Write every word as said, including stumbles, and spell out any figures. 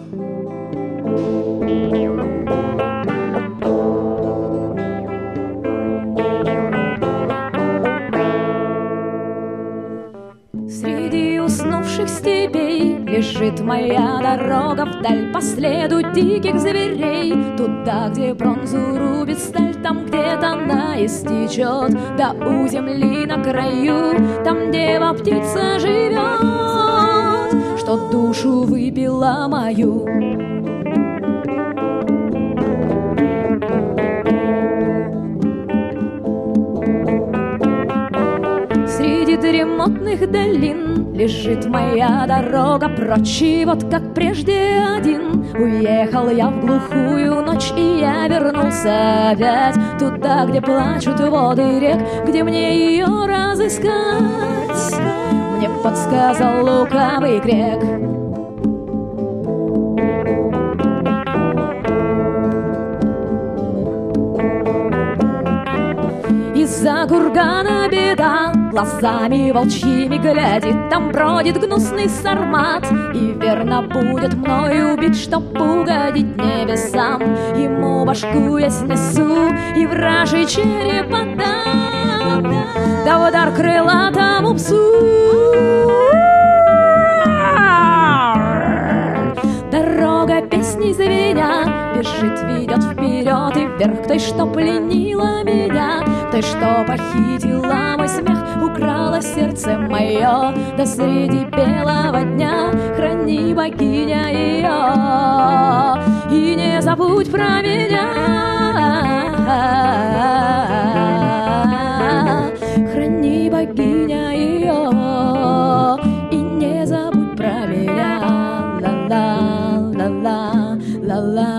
Среди уснувших степей лежит моя дорога вдаль по следу диких зверей. Туда, где бронзу рубит сталь, там где-то она истечет да у земли на краю, там дева птица живет, что душу выпила мою. Среди дремотных долин лежит моя дорога прочь, и вот как прежде один уехал я в глухую ночь, и я вернулся опять туда, где плачут воды рек, где мне ее разыскать мне подсказал лукавый грек. Из-за кургана беда глазами волчьими глядит, там бродит гнусный сармат, и верно будет мною убит, чтоб угодить небесам. Ему башку я снесу и вражий череп отдам, да удар крылатому псу. Дорога песней звеня бежит, ведет вперед и вверх к той, что пленила меня, той, что похитила мой смех, украла сердце мое. Да среди белого дня храни, богиня, ее, и не забудь про меня. Храни, богиня, ее, и не забудь про меня. Ла-ла, ла-ла, ла-ла.